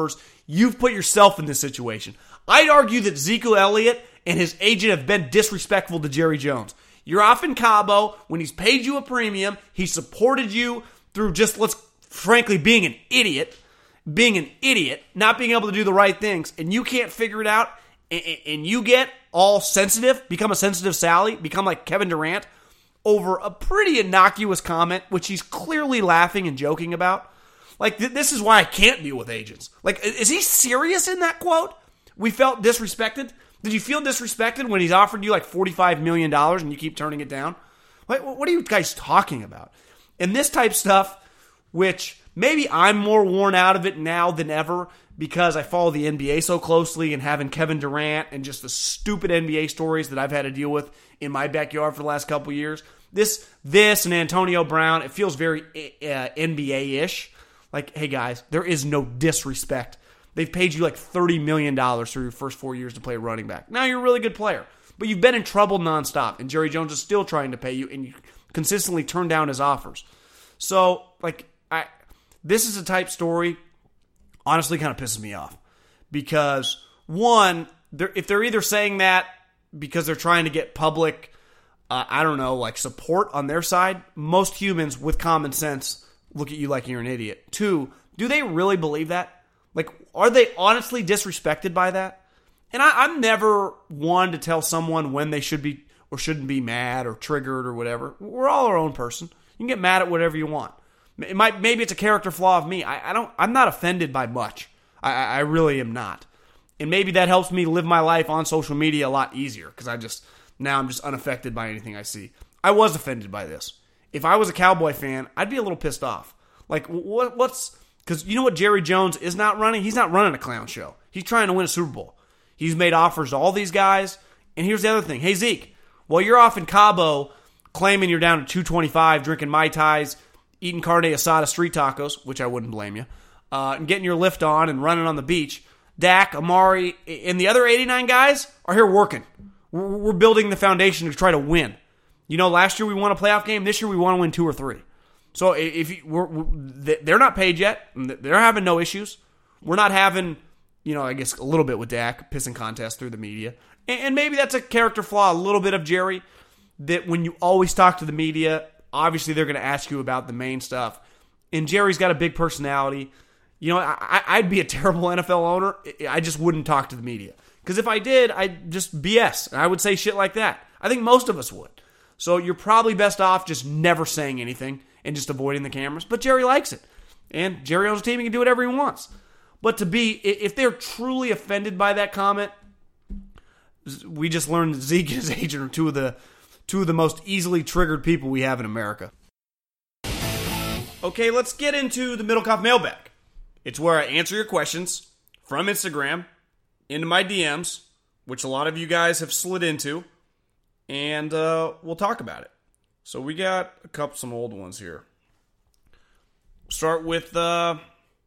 You've put yourself in this situation. I'd argue that Ezekiel Elliott and his agent have been disrespectful to Jerry Jones. You're off in Cabo. When he's paid you a premium, he supported you through just, let's frankly, being an idiot. Being an idiot, not being able to do the right things, and you can't figure it out, and you get all sensitive, become a sensitive Sally, become like Kevin Durant, over a pretty innocuous comment, which he's clearly laughing and joking about. Like, th- this is why I can't deal with agents. Like, is he serious in that quote? We felt disrespected? Did you feel disrespected when he's offered you like forty-five million dollars and you keep turning it down? Like, what are you guys talking about? And this type stuff, which maybe I'm more worn out of it now than ever because I follow the N B A so closely, and having Kevin Durant and just the stupid N B A stories that I've had to deal with in my backyard for the last couple years. This, this and Antonio Brown, it feels very uh, N B A-ish. Like, hey guys, there is no disrespect. They've paid you like thirty million dollars for your first four years to play running back. Now you're a really good player, but you've been in trouble nonstop, and Jerry Jones is still trying to pay you, and you consistently turn down his offers. So, like, I, this is a type story, honestly, kind of pisses me off. Because, one, they're, if they're either saying that because they're trying to get public, uh, I don't know, like support on their side, most humans with common sense look at you like you're an idiot. Two, do they really believe that? Like, are they honestly disrespected by that? And I, I'm never one to tell someone when they should be or shouldn't be mad or triggered or whatever. We're all our own person. You can get mad at whatever you want. It might, maybe it's a character flaw of me. I, I don't. I'm not offended by much. I, I really am not. And maybe that helps me live my life on social media a lot easier because I just now I'm just unaffected by anything I see. I was offended by this. If I was a Cowboy fan, I'd be a little pissed off. Like, what? What's because you know what Jerry Jones is not running? He's not running a clown show. He's trying to win a Super Bowl. He's made offers to all these guys. And here's the other thing. Hey, Zeke, while you're off in Cabo claiming you're down to two twenty-five, drinking Mai Tais, eating carne asada street tacos, which I wouldn't blame you, uh, and getting your lift on and running on the beach, Dak, Amari, and the other eighty-nine guys are here working. We're, we're building the foundation to try to win. You know, last year we won a playoff game. This year we want to win two or three. So if you, we're, we're, they're not paid yet, they're having no issues. We're not having, you know, I guess a little bit with Dak, pissing contests through the media. And, and maybe that's a character flaw, a little bit of Jerry, that when you always talk to the media, obviously they're going to ask you about the main stuff. And Jerry's got a big personality. You know, I, I'd be a terrible N F L owner. I just wouldn't talk to the media. Because if I did, I'd just B S. And I would say shit like that. I think most of us would. So you're probably best off just never saying anything and just avoiding the cameras. But Jerry likes it. And Jerry owns a team. He can do whatever he wants. But to be, if they're truly offended by that comment, we just learned that Zeke and his agent are two of the two of the most easily triggered people we have in America. Okay, let's get into the Middlecoff mailbag. It's where I answer your questions from Instagram into my D Ms, which a lot of you guys have slid into, and uh, we'll talk about it. So we got a couple, some old ones here. Start with, uh,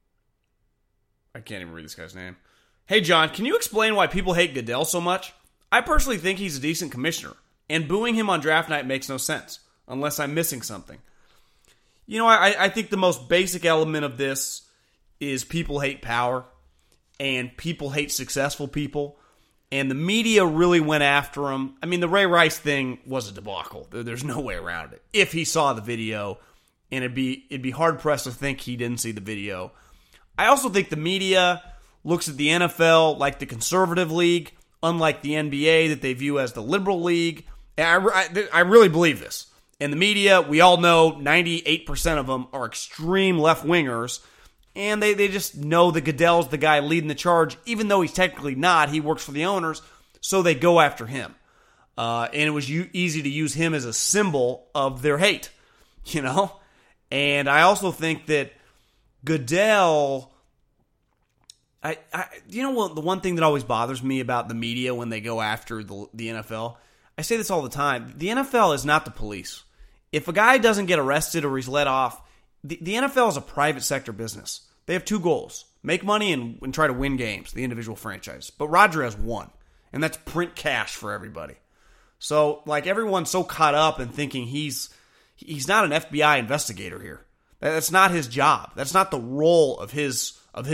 I can't even read this guy's name. Hey, John, can you explain why people hate Goodell so much? I personally think he's a decent commissioner, and booing him on draft night makes no sense, unless I'm missing something. You know, I, I think the most basic element of this is people hate power, and people hate successful people, and the media really went after him. I mean, the Ray Rice thing was a debacle. There's no way around it. If he saw the video, and it'd be it'd be hard-pressed to think he didn't see the video. I also think the media looks at the N F L like the conservative league, unlike the N B A that they view as the liberal league. And I, I, I really believe this. And the media, we all know ninety-eight percent of them are extreme left-wingers, and they, they just know that Goodell's the guy leading the charge, even though he's technically not. He works for the owners, so they go after him. Uh, and it was u- easy to use him as a symbol of their hate, you know? And I also think that Goodell, I, I you know what, the one thing that always bothers me about the media when they go after the, the N F L, I say this all the time, the N F L is not the police. If a guy doesn't get arrested or he's let off, the, the N F L is a private sector business. They have two goals, make money and, and try to win games, the individual franchise. But Roger has one, and that's print cash for everybody. So, like, everyone's so caught up in thinking he's he's not an F B I investigator here. That's not his job. That's not the role of his of his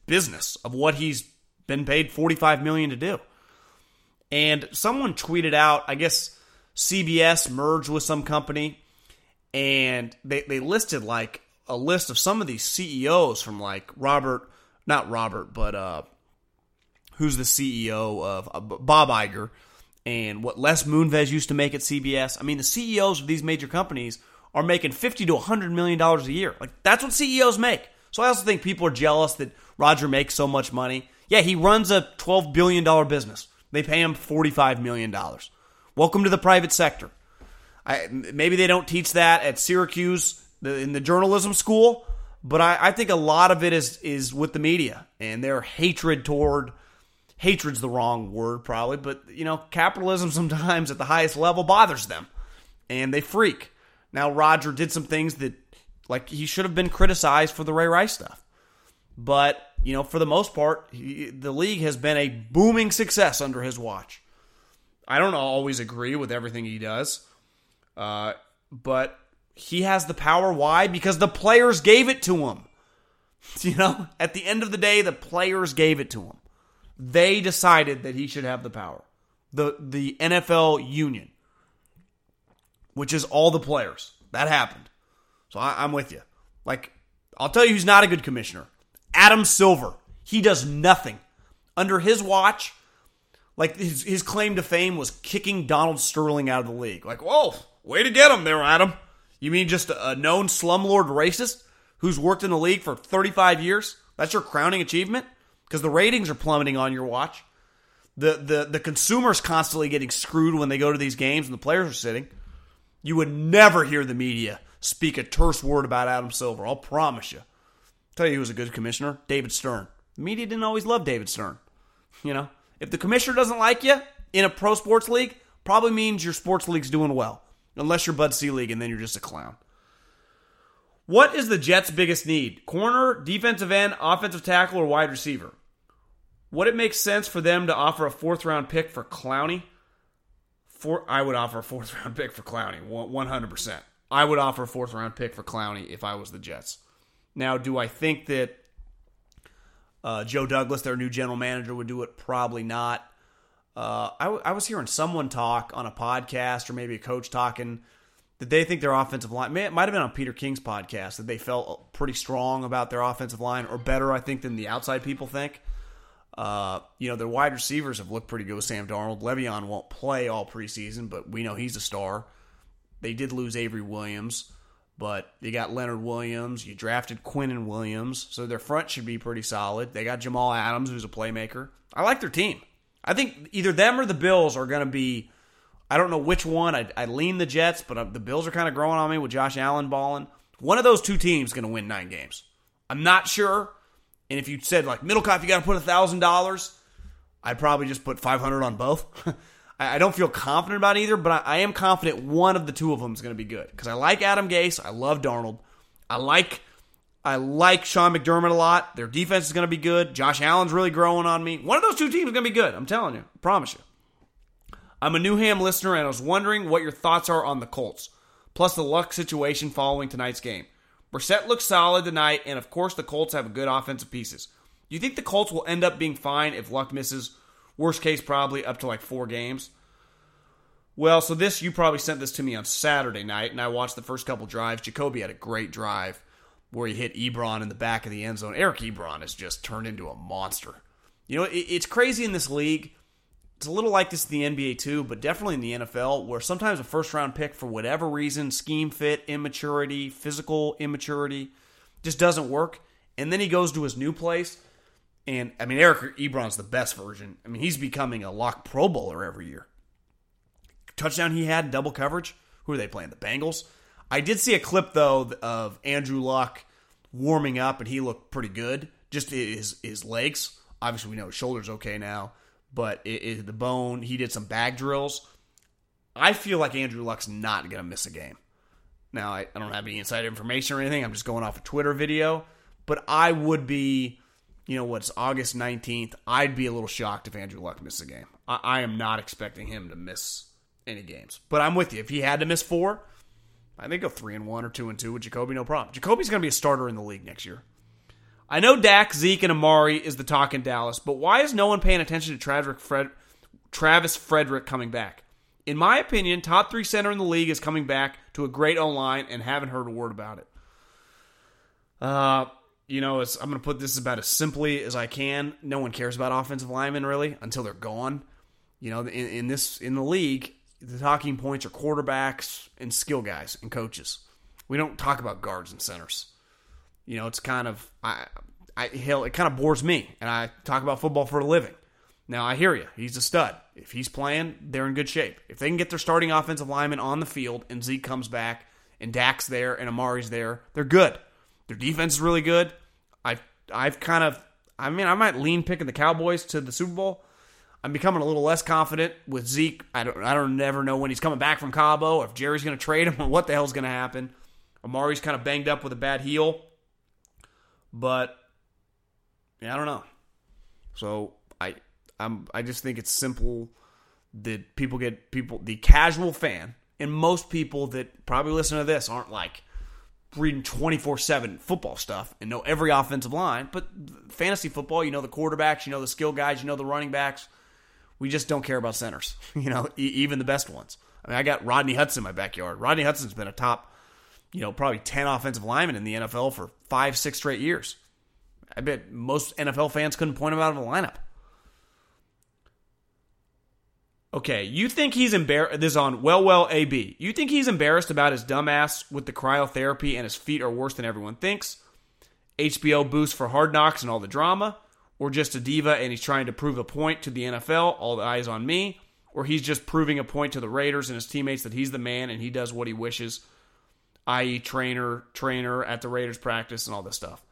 business of what he's been paid forty-five million dollars to do. And someone tweeted out, I guess C B S merged with some company, and they, they listed like a list of some of these C E Os from like Robert, not Robert, but uh, who's the C E O of uh, Bob Iger, and what Les Moonves used to make at C B S. I mean, the C E Os of these major companies are making fifty to one hundred million dollars a year. Like, that's what C E Os make. So I also think people are jealous that Roger makes so much money. Yeah, he runs a twelve billion dollars business. They pay him forty-five million dollars. Welcome to the private sector. I, maybe they don't teach that at Syracuse the, in the journalism school, but I, I think a lot of it is is with the media and their hatred toward, hatred's the wrong word probably, but you know, capitalism sometimes at the highest level bothers them, and they freak. Now, Roger did some things that, like, he should have been criticized for the Ray Rice stuff. But, you know, for the most part, he, the league has been a booming success under his watch. I don't always agree with everything he does, uh, but he has the power. Why? Because the players gave it to him. You know, at the end of the day, the players gave it to him. They decided that he should have the power. The, the N F L union, which is all the players. That happened. So I, I'm with you. Like, I'll tell you who's not a good commissioner. Adam Silver. He does nothing. Under his watch, like, his, his claim to fame was kicking Donald Sterling out of the league. Like, whoa, way to get him there, Adam. You mean just a, a known slumlord racist who's worked in the league for thirty-five years? That's your crowning achievement? Because the ratings are plummeting on your watch. The, the, the consumer's constantly getting screwed when they go to these games and the players are sitting. You would never hear the media speak a terse word about Adam Silver. I'll promise you. I'll tell you who was a good commissioner. David Stern. The media didn't always love David Stern. You know, if the commissioner doesn't like you in a pro sports league, probably means your sports league's doing well. Unless you're Bud Selig, and then you're just a clown. What is the Jets' biggest need? Corner, defensive end, offensive tackle, or wide receiver? Would it make sense for them to offer a fourth-round pick for Clowney? For, I would offer a fourth-round pick for Clowney, one hundred percent. I would offer a fourth-round pick for Clowney if I was the Jets. Now, do I think that uh, Joe Douglas, their new general manager, would do it? Probably not. Uh, I, w- I was hearing someone talk on a podcast, or maybe a coach talking, that they think their offensive line, it might have been on Peter King's podcast, that they felt pretty strong about their offensive line, or better, I think, than the outside people think. Uh, you know, their wide receivers have looked pretty good with Sam Darnold. Le'Veon won't play all preseason, but we know he's a star. They did lose Avery Williams, but you got Leonard Williams. You drafted Quinnen Williams, so their front should be pretty solid. They got Jamal Adams, who's a playmaker. I like their team. I think either them or the Bills are going to be, I don't know which one. I, I lean the Jets, but the Bills are kind of growing on me with Josh Allen balling. One of those two teams is going to win nine games. I'm not sure. And if you said, like, Middlecoff, you got to put one thousand dollars, I'd probably just put five hundred dollars on both. I don't feel confident about either, but I, I am confident one of the two of them is going to be good. Because I like Adam Gase. I love Darnold. I like I like Sean McDermott a lot. Their defense is going to be good. Josh Allen's really growing on me. One of those two teams is going to be good. I'm telling you. I promise you. I'm a Newham listener, and I was wondering what your thoughts are on the Colts, plus the luck situation following tonight's game. Brissett looks solid tonight, and of course the Colts have good offensive pieces. Do you think the Colts will end up being fine if Luck misses, worst case probably, up to like four games? Well, so this, you probably sent this to me on Saturday night, and I watched the first couple drives. Jacoby had a great drive where he hit Ebron in the back of the end zone. Eric Ebron has just turned into a monster. You know, it, it's crazy in this league. It's a little like this in the N B A too, but definitely in the N F L, where sometimes a first-round pick, for whatever reason, scheme fit, immaturity, physical immaturity, just doesn't work. And then he goes to his new place, and, I mean, Eric Ebron's the best version. I mean, he's becoming a lock Pro Bowler every year. Touchdown he had, double coverage. Who are they playing? The Bengals? I did see a clip, though, of Andrew Luck warming up, and he looked pretty good. Just his, his legs. Obviously, we know his shoulder's okay now. But it, it, the bone, he did some bag drills. I feel like Andrew Luck's not going to miss a game. Now, I, I don't have any inside information or anything. I'm just going off a Twitter video. But I would be, you know, what's August nineteenth, I'd be a little shocked if Andrew Luck missed a game. I, I am not expecting him to miss any games. But I'm with you. If he had to miss four, I think go three and one or two and two with Jacoby, no problem. Jacoby's going to be a starter in the league next year. I know Dak, Zeke, and Amari is the talk in Dallas, but why is no one paying attention to Travis, Fred- Travis Frederick coming back? In my opinion, top three center in the league is coming back to a great O-line, and haven't heard a word about it. Uh, you know, it's, I'm going to put this about as simply as I can. No one cares about offensive linemen, really, until they're gone. You know, in, in this in the league, the talking points are quarterbacks and skill guys and coaches. We don't talk about guards and centers. You know, it's kind of, I, I, hell, it kind of bores me, and I talk about football for a living. Now, I hear you. He's a stud. If he's playing, they're in good shape. If they can get their starting offensive lineman on the field, and Zeke comes back, and Dak's there, and Amari's there, they're good. Their defense is really good. I've, I've kind of, I mean, I might lean picking the Cowboys to the Super Bowl. I'm becoming a little less confident with Zeke. I don't, I don't never know when he's coming back from Cabo, or if Jerry's going to trade him, or what the hell's going to happen. Amari's kind of banged up with a bad heel. But, yeah, I don't know. So, I I'm, I just think it's simple that people get, people, the casual fan, and most people that probably listen to this aren't like reading twenty-four seven football stuff and know every offensive line. But fantasy football, you know the quarterbacks, you know the skill guys, you know the running backs. We just don't care about centers, you know, e- even the best ones. I mean, I got Rodney Hudson in my backyard. Rodney Hudson's been a top, you know, probably ten offensive linemen in the N F L for five, six straight years. I bet most N F L fans couldn't point him out of the lineup. Okay, you think he's embarrassed? This is on Well Well A B. You think he's embarrassed about his dumbass with the cryotherapy and his feet are worse than everyone thinks? H B O boost for Hard Knocks and all the drama? Or just a diva and he's trying to prove a point to the N F L, all the eyes on me? Or he's just proving a point to the Raiders and his teammates that he's the man and he does what he wishes, that is trainer, trainer at the Raiders practice and all this stuff?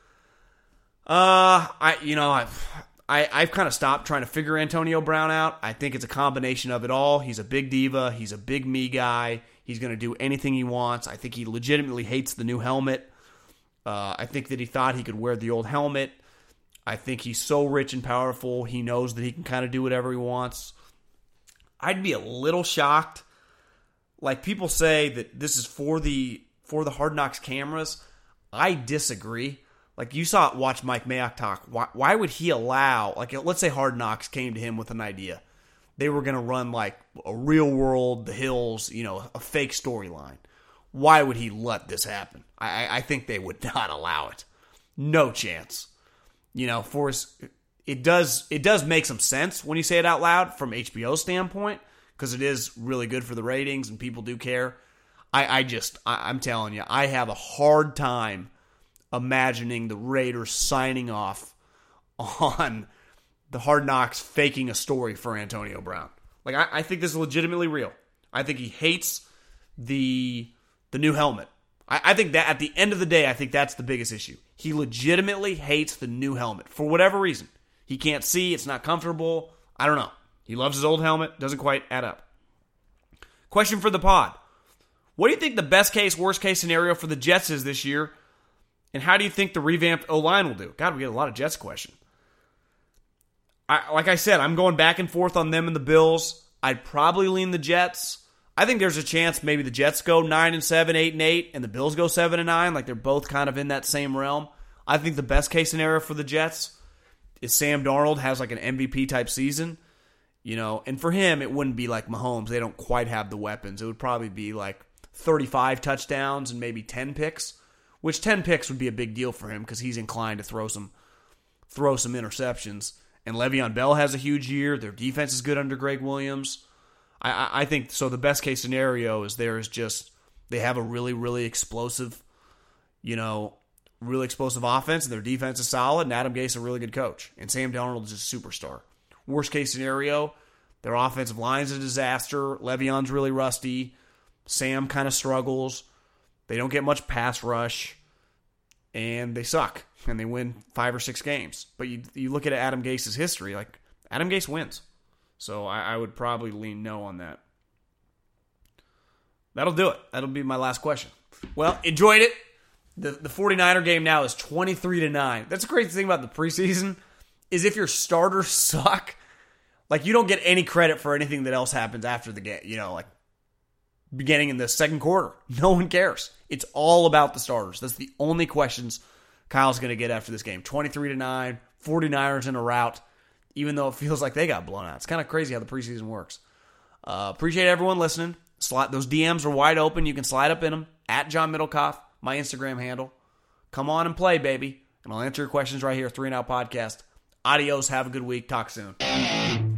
Uh, I, you know, I've, I, I've kind of stopped trying to figure Antonio Brown out. I think it's a combination of it all. He's a big diva. He's a big me guy. He's going to do anything he wants. I think he legitimately hates the new helmet. Uh, I think that he thought he could wear the old helmet. I think he's so rich and powerful, he knows that he can kind of do whatever he wants. I'd be a little shocked. Like, people say that this is for the for the Hard Knocks cameras. I disagree. Like, you saw it, watch Mike Mayock talk. Why, why would he allow, like, let's say Hard Knocks came to him with an idea. They were going to run, like, a real world, The Hills, you know, a fake storyline. Why would he let this happen? I, I think they would not allow it. No chance. You know, for his, it does it does make some sense when you say it out loud from H B O's standpoint, because it is really good for the ratings and people do care. I, I just, I, I'm telling you, I have a hard time imagining the Raiders signing off on the Hard Knocks faking a story for Antonio Brown. Like, I, I think this is legitimately real. I think he hates the the new helmet. I, I think that at the end of the day, I think that's the biggest issue. He legitimately hates the new helmet for whatever reason. He can't see, it's not comfortable. I don't know. He loves his old helmet, doesn't quite add up. Question for the pod. What do you think the best case, worst case scenario for the Jets is this year? And how do you think the revamped O-line will do? God, we get a lot of Jets questions. I, like I said, I'm going back and forth on them and the Bills. I'd probably lean the Jets. I think there's a chance maybe the Jets go nine and seven, eight and eight, and the Bills go seven and nine. Like, they're both kind of in that same realm. I think the best case scenario for the Jets is Sam Darnold has like an M V P type season. You know, and for him, it wouldn't be like Mahomes. They don't quite have the weapons. It would probably be like thirty-five touchdowns and maybe ten picks, which ten picks would be a big deal for him because he's inclined to throw some throw some interceptions. And Le'Veon Bell has a huge year. Their defense is good under Greg Williams. I, I, I think, so the best case scenario is there is just, they have a really, really explosive, you know, really explosive offense, and their defense is solid, and Adam Gase is a really good coach. And Sam Darnold is just a superstar. Worst case scenario, their offensive line is a disaster. Le'Veon's really rusty. Sam kind of struggles. They don't get much pass rush. And they suck. And they win five or six games. But you you look at Adam Gase's history, like, Adam Gase wins. So I, I would probably lean no on that. That'll do it. That'll be my last question. Well, enjoyed it. The the 49er game now is twenty-three to nine. That's the crazy thing about the preseason, is if your starters suck, like, you don't get any credit for anything that else happens after the game. You know, like, beginning in the second quarter. No one cares. It's all about the starters. That's the only questions Kyle's going to get after this game. twenty-three to nine, 49ers in a rout, even though it feels like they got blown out. It's kind of crazy how the preseason works. Uh, appreciate everyone listening. Slide, those D Ms are wide open. You can slide up in them. At John Middlecoff, my Instagram handle. Come on and play, baby. And I'll answer your questions right here, Three and Out Podcast. Adios. Have a good week. Talk soon.